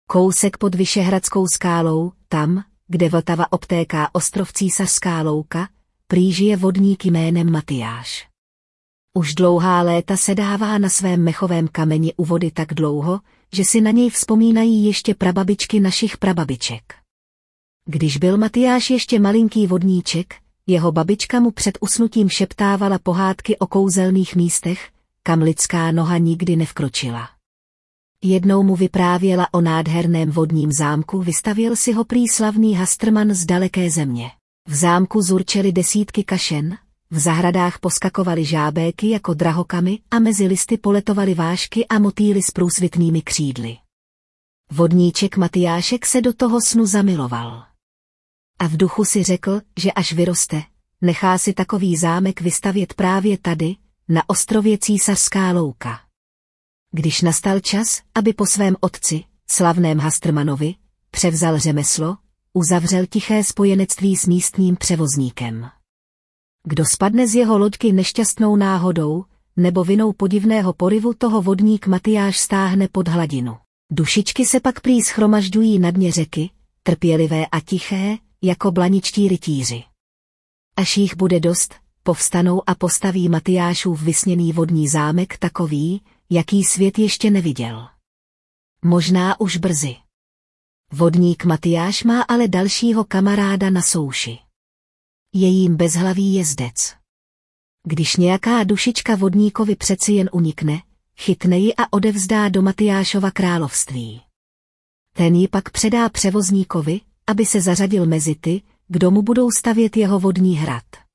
Kousek pod Vyšehradskou skálou, tam, kde Vltava obtéká ostrov Císařská louka, prý žije vodník jménem Matyáš. Už dlouhá léta sedává na svém mechovém kameni u vody tak dlouho, že si na něj vzpomínají ještě prababičky našich prababiček. Když byl Matyáš ještě malinký vodníček, jeho babička mu před usnutím šeptávala pohádky o kouzelných místech, kam lidská noha nikdy nevkročila. Jednou mu vyprávěla o nádherném vodním zámku, vystavěl si ho prý slavný Hastrman z daleké země. V zámku zurčely desítky kašen, v zahradách poskakovaly žábéky jako drahokamy a mezi listy poletovaly vášky a motýly s průsvitnými křídly. Vodníček Matyášek se do toho snu zamiloval. A v duchu si řekl, že až vyroste, nechá si takový zámek vystavět právě tady, na ostrově Císařská louka. Když nastal čas, aby po svém otci, slavném Hastrmanovi, převzal řemeslo, uzavřel tiché spojenectví s místním převozníkem. Kdo spadne z jeho loďky nešťastnou náhodou, nebo vinou podivného poryvu, toho vodník Matyáš stáhne pod hladinu. Dušičky se pak prý shromažďují na dně řeky, trpělivé a tiché, jako blaničtí rytíři. Až jich bude dost, povstanou a postaví Matyášův vysněný vodní zámek takový, jaký svět ještě neviděl. Možná už brzy. Vodník Matyáš má ale dalšího kamaráda na souši. Je jím bezhlavý jezdec. Když nějaká dušička vodníkovi přeci jen unikne, chytne ji a odevzdá do Matyášova království. Ten ji pak předá převozníkovi, aby se zařadil mezi ty, kdo mu budou stavět jeho vodní hrad.